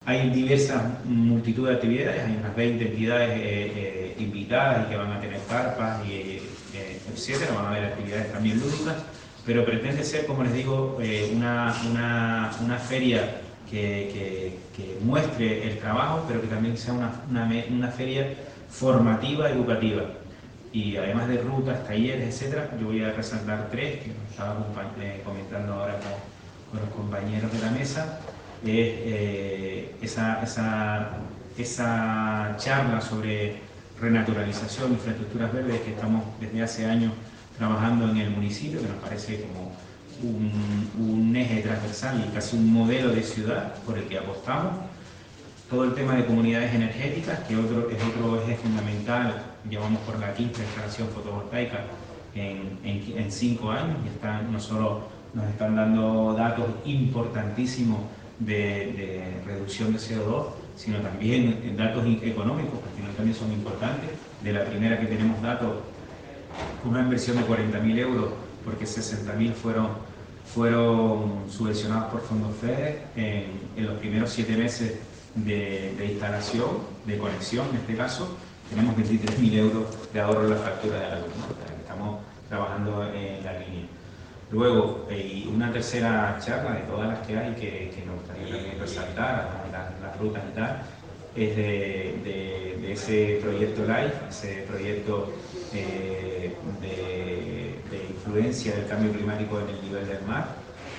Hay diversas multitud de actividades, hay unas 20 entidades invitadas y que van a tener carpas, etcétera, van a haber actividades también lúdicas, pero pretende ser, como les digo, una feria que muestre el trabajo, pero que también sea una feria formativa, educativa. Y además de rutas, talleres, etcétera, yo voy a resaltar 3 que nos estaba comentando ahora con los compañeros de la mesa. Esa charla sobre renaturalización, infraestructuras verdes, que estamos desde hace años trabajando en el municipio, que nos parece como un eje transversal y casi un modelo de ciudad por el que apostamos. Todo el tema de comunidades energéticas, que es otro eje fundamental. Llevamos por la 5ª instalación fotovoltaica en 5 años y no solo nos están dando datos importantísimos de reducción de CO2, sino también datos económicos, que al final también son importantes. De la primera que tenemos datos, una inversión de 40.000 euros, porque 60.000 fueron subvencionados por fondos FEDER en los primeros 7 meses de instalación, de conexión en este caso. Tenemos 23.000 euros de ahorro en la factura de la luz, ¿no? Estamos trabajando en la línea. Luego, una tercera charla de todas las que hay, que nos gustaría también resaltar, las rutas y tal, es de ese proyecto LIFE, ese proyecto de influencia del cambio climático en el nivel del mar,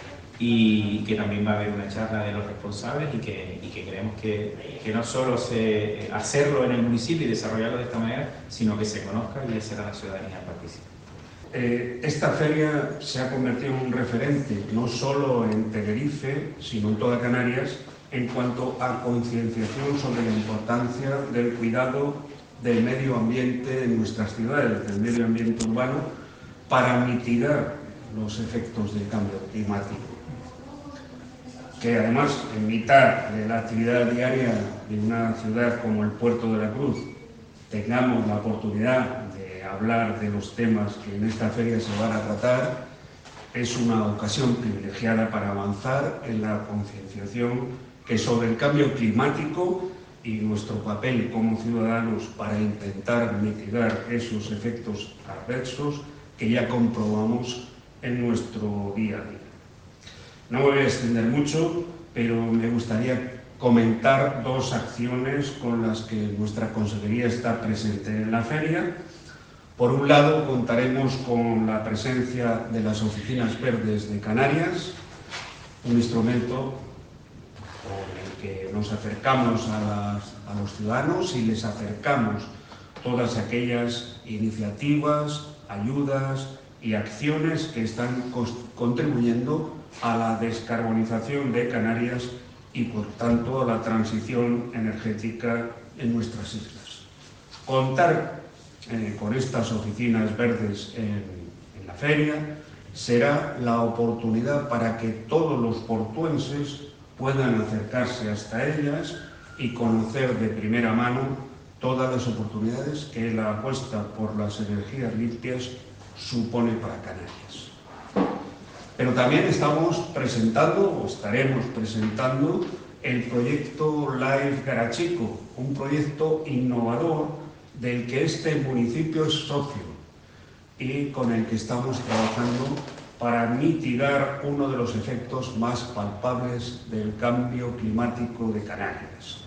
y que también va a haber una charla de los responsables y que creemos que no solo hacerlo en el municipio y desarrollarlo de esta manera, sino que se conozca y hacer a la ciudadanía partícipe. Esta feria se ha convertido en un referente, no solo en Tenerife, sino en toda Canarias, en cuanto a concienciación sobre la importancia del cuidado del medio ambiente en nuestras ciudades, del medio ambiente urbano, para mitigar los efectos del cambio climático. Que además, en mitad de la actividad diaria de una ciudad como el Puerto de la Cruz, tengamos la oportunidad de hablar de los temas que en esta feria se van a tratar, es una ocasión privilegiada para avanzar en la concienciación que sobre el cambio climático y nuestro papel como ciudadanos para intentar mitigar esos efectos adversos que ya comprobamos en nuestro día a día. No me voy a extender mucho, pero me gustaría comentar 2 acciones con las que nuestra consejería está presente en la feria. Por un lado, contaremos con la presencia de las Oficinas Verdes de Canarias, un instrumento con el que nos acercamos a los ciudadanos y les acercamos todas aquellas iniciativas, ayudas y acciones que están contribuyendo a la descarbonización de Canarias y, por tanto, a la transición energética en nuestras islas. Contar con estas oficinas verdes en la feria será la oportunidad para que todos los portuenses puedan acercarse hasta ellas y conocer de primera mano todas las oportunidades que la apuesta por las energías limpias supone para Canarias. Pero también estaremos presentando el proyecto LIFE Garachico, un proyecto innovador del que este municipio es socio y con el que estamos trabajando para mitigar uno de los efectos más palpables del cambio climático de Canarias,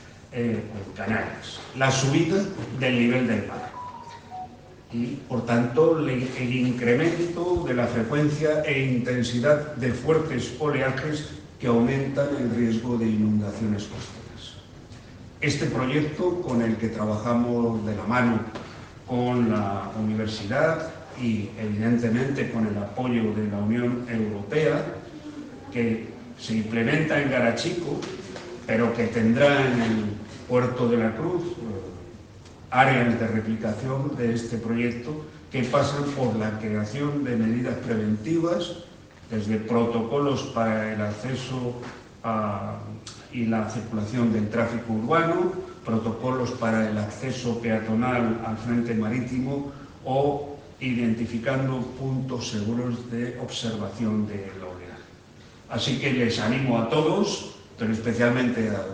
la subida del nivel del mar. Y, por tanto, el incremento de la frecuencia e intensidad de fuertes oleajes que aumentan el riesgo de inundaciones costeras. Este proyecto, con el que trabajamos de la mano con la universidad y, evidentemente, con el apoyo de la Unión Europea, que se implementa en Garachico, pero que tendrá en el Puerto de la Cruz áreas de replicación de este proyecto que pasan por la creación de medidas preventivas, desde protocolos para el acceso y la circulación del tráfico urbano, protocolos para el acceso peatonal al frente marítimo o identificando puntos seguros de observación del oleaje. Así que les animo a todos, pero especialmente a la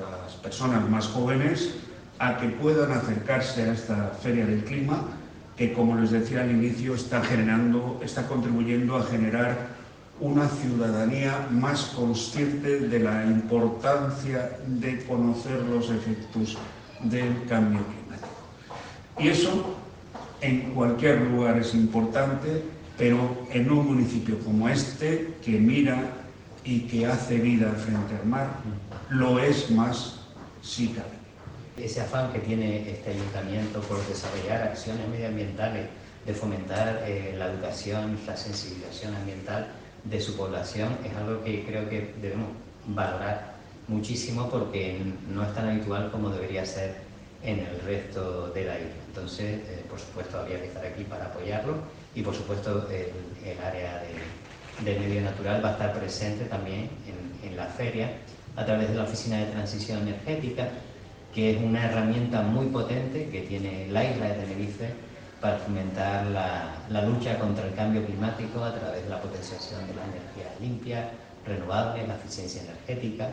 personas más jóvenes a que puedan acercarse a esta Feria del Clima, que, como les decía al inicio, está contribuyendo a generar una ciudadanía más consciente de la importancia de conocer los efectos del cambio climático. Y eso en cualquier lugar es importante, pero en un municipio como este, que mira y que hace vida frente al mar, lo es más si cabe. Ese afán que tiene este ayuntamiento por desarrollar acciones medioambientales, de fomentar la educación, la sensibilización ambiental de su población, es algo que creo que debemos valorar muchísimo, porque no es tan habitual como debería ser en el resto de la isla. Entonces, por supuesto, habría que estar aquí para apoyarlo, y por supuesto el área del medio natural va a estar presente también en la feria a través de la Oficina de Transición Energética, que es una herramienta muy potente que tiene la isla de Tenerife para fomentar la lucha contra el cambio climático a través de la potenciación de la energía limpia, renovable, la eficiencia energética,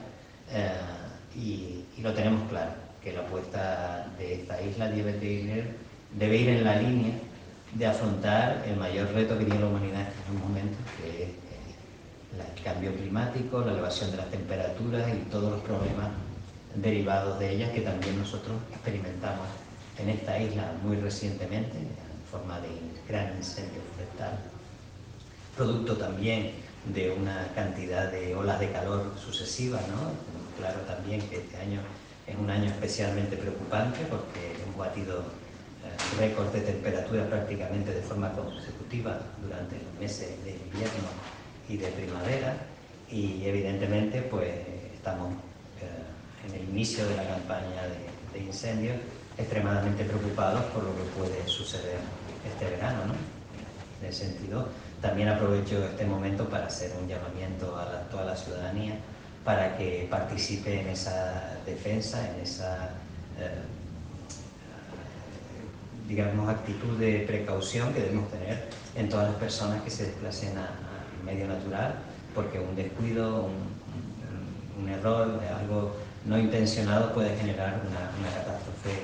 y lo tenemos claro, que la apuesta de esta isla debe ir en la línea de afrontar el mayor reto que tiene la humanidad en estos momentos, que es el cambio climático, la elevación de las temperaturas y todos los problemas derivados de ellas que también nosotros experimentamos en esta isla muy recientemente, en forma de gran incendio forestal, producto también de una cantidad de olas de calor sucesivas, ¿no? Claro también que este año es un año especialmente preocupante, porque hemos batido récords de temperatura prácticamente de forma consecutiva durante los meses de invierno y de primavera, y evidentemente pues estamos en el inicio de la campaña de incendios, extremadamente preocupados por lo que puede suceder este verano, ¿no? En ese sentido, también aprovecho este momento para hacer un llamamiento a toda la ciudadanía para que participe en esa defensa, en esa digamos, actitud de precaución que debemos tener en todas las personas que se desplacen al medio natural, porque un descuido, un error, algo no intencionado puede generar una catástrofe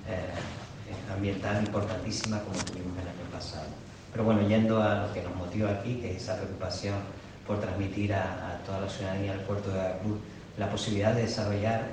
ambiental importantísima, como tuvimos el año pasado. Pero bueno, yendo a lo que nos motiva aquí, que es esa preocupación por transmitir a toda la ciudadanía del puerto de Veracruz la posibilidad de desarrollar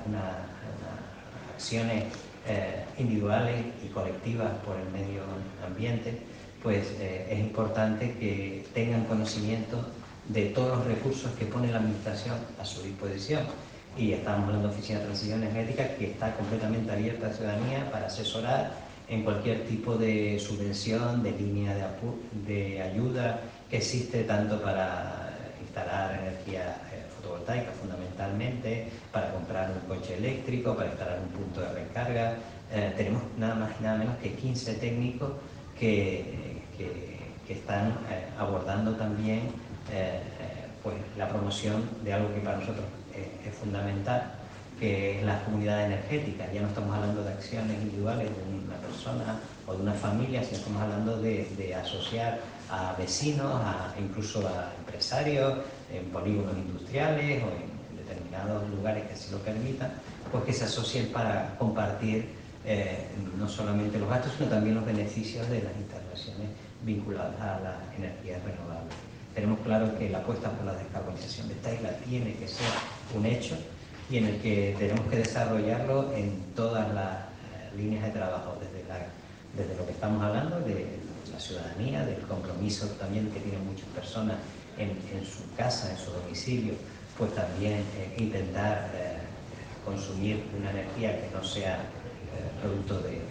acciones individuales y colectivas por el medio ambiente, pues es importante que tengan conocimiento de todos los recursos que pone la Administración a su disposición. Y estamos hablando de Oficina de Transición Energética, que está completamente abierta a la ciudadanía para asesorar en cualquier tipo de subvención, de línea de ayuda que existe, tanto para instalar energía fotovoltaica fundamentalmente, para comprar un coche eléctrico, para instalar un punto de recarga. Tenemos nada más y nada menos que 15 técnicos que están abordando también pues, la promoción de algo que para nosotros es fundamental, que es la comunidad energética. Ya no estamos hablando de acciones individuales de una persona o de una familia, sino estamos hablando de asociar a vecinos, incluso a empresarios, en polígonos industriales o en determinados lugares que así lo permitan, pues que se asocien para compartir no solamente los gastos, sino también los beneficios de las instalaciones vinculadas a las energías renovables. Tenemos claro que la apuesta por la descarbonización de esta isla tiene que ser un hecho, y en el que tenemos que desarrollarlo en todas las líneas de trabajo, desde lo que estamos hablando, de la ciudadanía, del compromiso también que tienen muchas personas en su casa, en su domicilio, pues también intentar consumir una energía que no sea producto de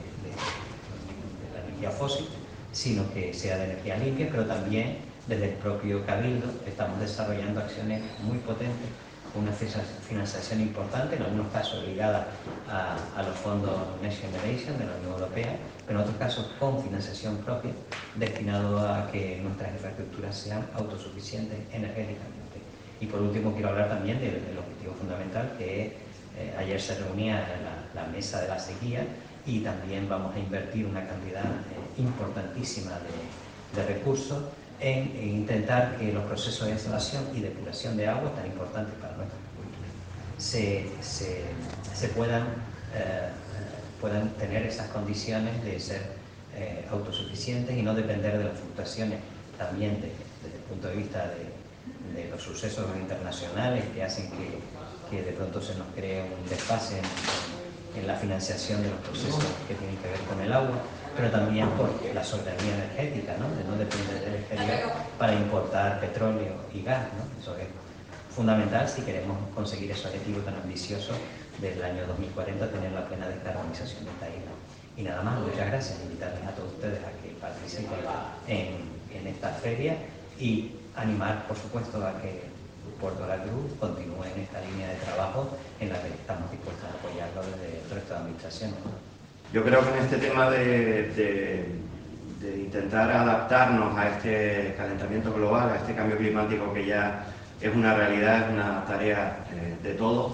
la energía fósil, sino que sea de energía limpia, pero también desde el propio Cabildo estamos desarrollando acciones muy potentes, una financiación importante, en algunos casos ligada a los fondos Next Generation de la Unión Europea, pero en otros casos con financiación propia, destinado a que nuestras infraestructuras sean autosuficientes energéticamente. Y por último quiero hablar también del objetivo fundamental, que es, ayer se reunía la mesa de la sequía, y también vamos a invertir una cantidad importantísima de recursos en intentar que los procesos de instalación y depuración de agua tan importantes para nuestra agricultura puedan tener esas condiciones de ser autosuficientes y no depender de las fluctuaciones también desde el punto de vista de los sucesos internacionales que hacen que de pronto se nos cree un desfase en la financiación de los procesos que tienen que ver con el agua, pero también por la soberanía energética, ¿no? De no depender del exterior para importar petróleo y gas, ¿no? Eso es fundamental si queremos conseguir ese objetivo tan ambicioso del año 2040, tener la plena descarbonización de esta isla. Y nada más, muchas gracias, invitarles a todos ustedes a que participen en esta feria y animar, por supuesto, a que Puerto de la Cruz continúe en esta línea de trabajo en la que estamos dispuestos a apoyarlo desde el resto de administraciones, ¿no? Yo creo que en este tema de intentar adaptarnos a este calentamiento global, a este cambio climático que ya es una realidad, es una tarea de todos,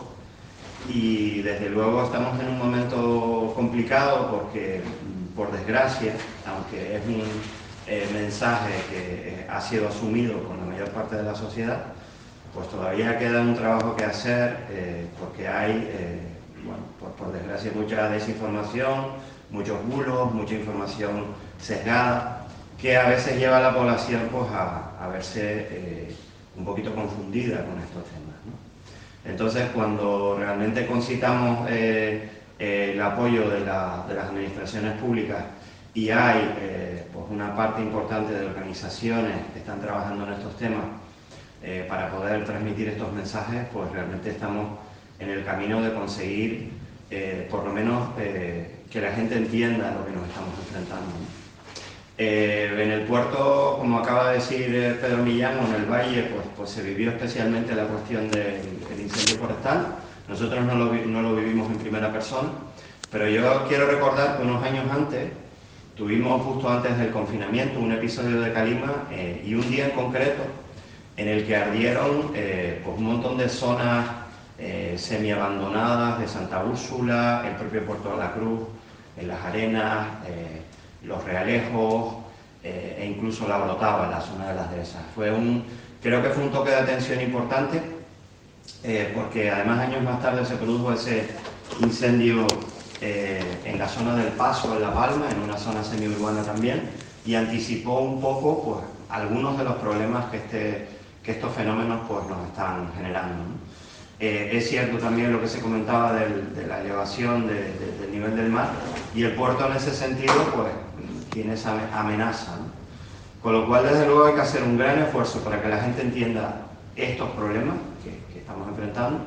y desde luego estamos en un momento complicado porque, por desgracia, aunque es un mensaje que ha sido asumido por la mayor parte de la sociedad, pues todavía queda un trabajo que hacer porque hay, por desgracia, mucha desinformación, muchos bulos, mucha información sesgada, que a veces lleva a la población pues, a verse un poquito confundida con estos temas, ¿no? Entonces, cuando realmente concitamos el apoyo de las administraciones públicas y hay pues una parte importante de organizaciones que están trabajando en estos temas para poder transmitir estos mensajes, pues realmente estamos en el camino de conseguir por lo menos que la gente entienda lo que nos estamos enfrentando, ¿no? En el puerto, como acaba de decir Pedro Millán, en el valle, pues se vivió especialmente la cuestión del incendio forestal. Nosotros no lo vivimos en primera persona, pero yo quiero recordar que unos años antes tuvimos, justo antes del confinamiento, un episodio de Calima y un día en concreto en el que ardieron pues un montón de zonas semi-abandonadas de Santa Úrsula, el propio Puerto de la Cruz, en Las Arenas, Los Realejos e incluso La Brotava, la zona de las Dehesas. Creo que fue un toque de atención importante porque además años más tarde se produjo ese incendio en la zona del Paso, en La Palma, en una zona semi-urbana también, y anticipó un poco pues, algunos de los problemas que estos fenómenos pues, nos están generando, ¿no? Es cierto también lo que se comentaba de la elevación del nivel del mar, y el puerto en ese sentido pues, tiene esa amenaza, ¿no? Con lo cual, desde luego, hay que hacer un gran esfuerzo para que la gente entienda estos problemas que estamos enfrentando,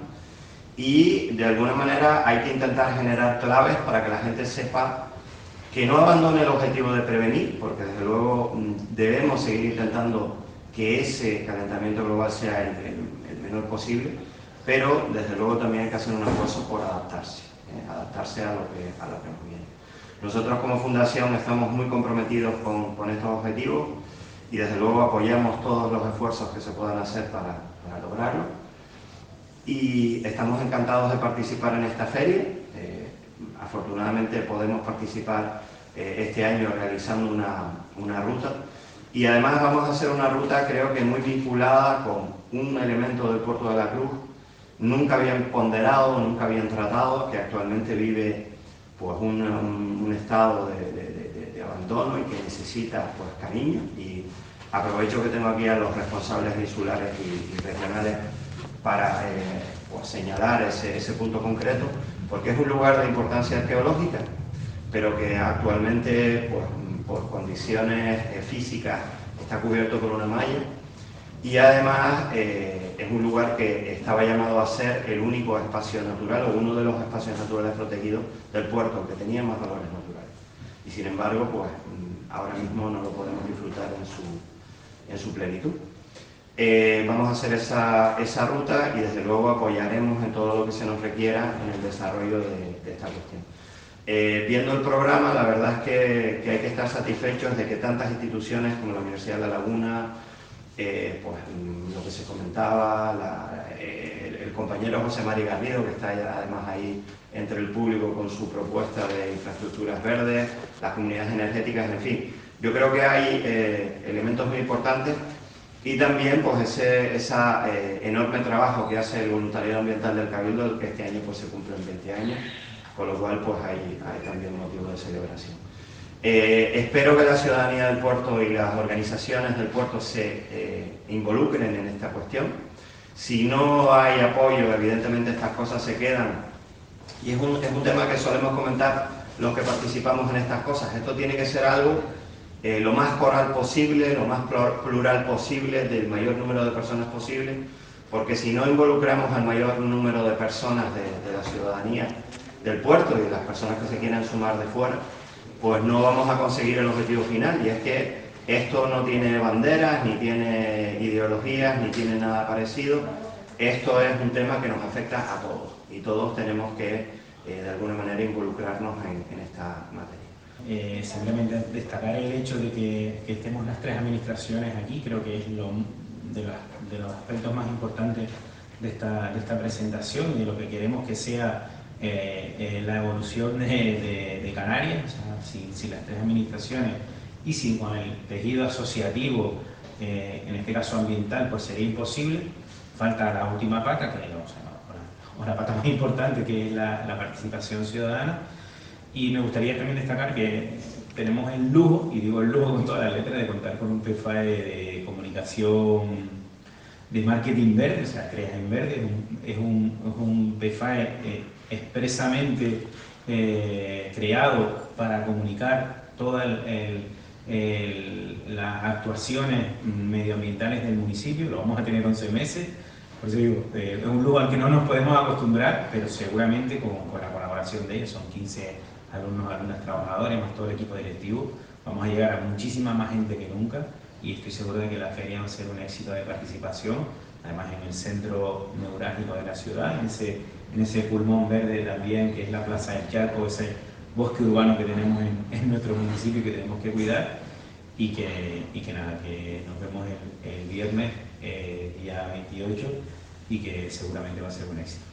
y de alguna manera hay que intentar generar claves para que la gente sepa que no abandone el objetivo de prevenir, porque desde luego debemos seguir intentando que ese calentamiento global sea el menor posible, pero desde luego también hay que hacer un esfuerzo por adaptarse a lo que nos viene. Nosotros como Fundación estamos muy comprometidos con estos objetivos y desde luego apoyamos todos los esfuerzos que se puedan hacer para lograrlo. Y estamos encantados de participar en esta feria. Afortunadamente podemos participar este año realizando una ruta, y además vamos a hacer una ruta creo que muy vinculada con un elemento del Puerto de la Cruz nunca bien ponderado, nunca bien tratado, que actualmente vive pues, un estado de abandono y que necesita pues, cariño. Y aprovecho que tengo aquí a los responsables insulares y regionales para pues, señalar ese punto concreto, porque es un lugar de importancia arqueológica, pero que actualmente pues, por condiciones físicas está cubierto por una malla, y además es un lugar que estaba llamado a ser el único espacio natural o uno de los espacios naturales protegidos del puerto, que tenía más valores naturales, y sin embargo pues ahora mismo no lo podemos disfrutar en su plenitud. Vamos a hacer esa ruta y desde luego apoyaremos en todo lo que se nos requiera en el desarrollo de esta cuestión. Viendo el programa, la verdad es que hay que estar satisfechos de que tantas instituciones como la Universidad de La Laguna, pues lo que se comentaba, el compañero José Mari Garrido, que está además ahí entre el público con su propuesta de infraestructuras verdes, las comunidades energéticas, en fin. Yo creo que hay elementos muy importantes y también pues ese enorme trabajo que hace el voluntariado ambiental del Cabildo, que este año pues se cumplen 20 años, con lo cual pues hay también motivo de celebración. Espero que la ciudadanía del puerto y las organizaciones del puerto se involucren en esta cuestión. Si no hay apoyo, evidentemente estas cosas se quedan, y es un tema que solemos comentar los que participamos en estas cosas. Esto tiene que ser algo lo más coral posible, lo más plural posible, del mayor número de personas posible, porque si no involucramos al mayor número de personas de la ciudadanía del puerto y de las personas que se quieran sumar de fuera, pues no vamos a conseguir el objetivo final, y es que esto no tiene banderas, ni tiene ideologías, ni tiene nada parecido. Esto es un tema que nos afecta a todos, y todos tenemos que, de alguna manera, involucrarnos en esta materia. Simplemente destacar el hecho de que estemos las tres administraciones aquí, creo que es de los aspectos más importantes de esta presentación, y de lo que queremos que sea la evolución de Canarias. O sea, si las tres administraciones y si con el tejido asociativo, en este caso ambiental, pues sería imposible. Falta la última pata, que o la pata más importante, que es la participación ciudadana. Y me gustaría también destacar que tenemos el lujo, y digo el lujo con todas las letras, de contar con un PFAE de comunicación, de marketing verde. O sea, Creas en Verde es un PFAE expresamente creado para comunicar todas las actuaciones medioambientales del municipio. Lo vamos a tener 11 meses. Por eso digo, es un lugar al que no nos podemos acostumbrar, pero seguramente con la colaboración de ellos, son 15 alumnos, alumnas, trabajadores, más todo el equipo directivo, vamos a llegar a muchísima más gente que nunca, y estoy seguro de que la feria va a ser un éxito de participación, además en el centro neurálgico de la ciudad, en ese pulmón verde también, que es la Plaza del Charco, ese bosque urbano que tenemos en nuestro municipio y que tenemos que cuidar, y que nada, que nos vemos el viernes, día 28, y que seguramente va a ser un éxito.